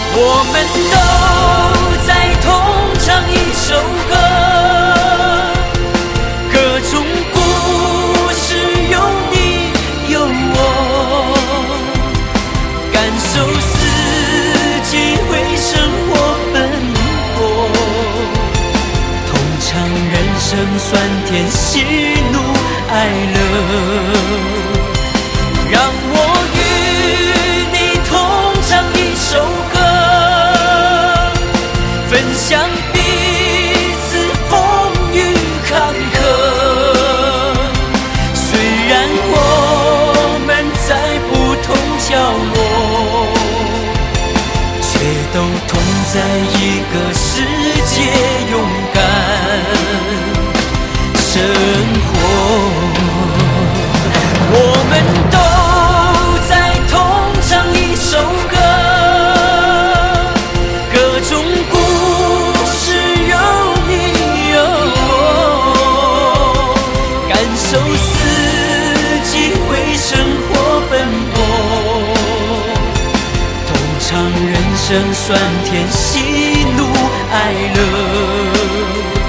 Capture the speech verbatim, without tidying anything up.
我们都在同唱一首歌，歌中故事有你有我，感受四季为生活奔波，同尝人生酸甜喜怒哀乐。让我与你同唱一首歌，分享彼此风雨坎坷。虽然我们在不同角落，却都同在一个世界，勇敢生活。我们都在同唱一首歌，歌中故事有你有我，感受四季为生活奔波，同尝人生酸甜喜怒哀乐。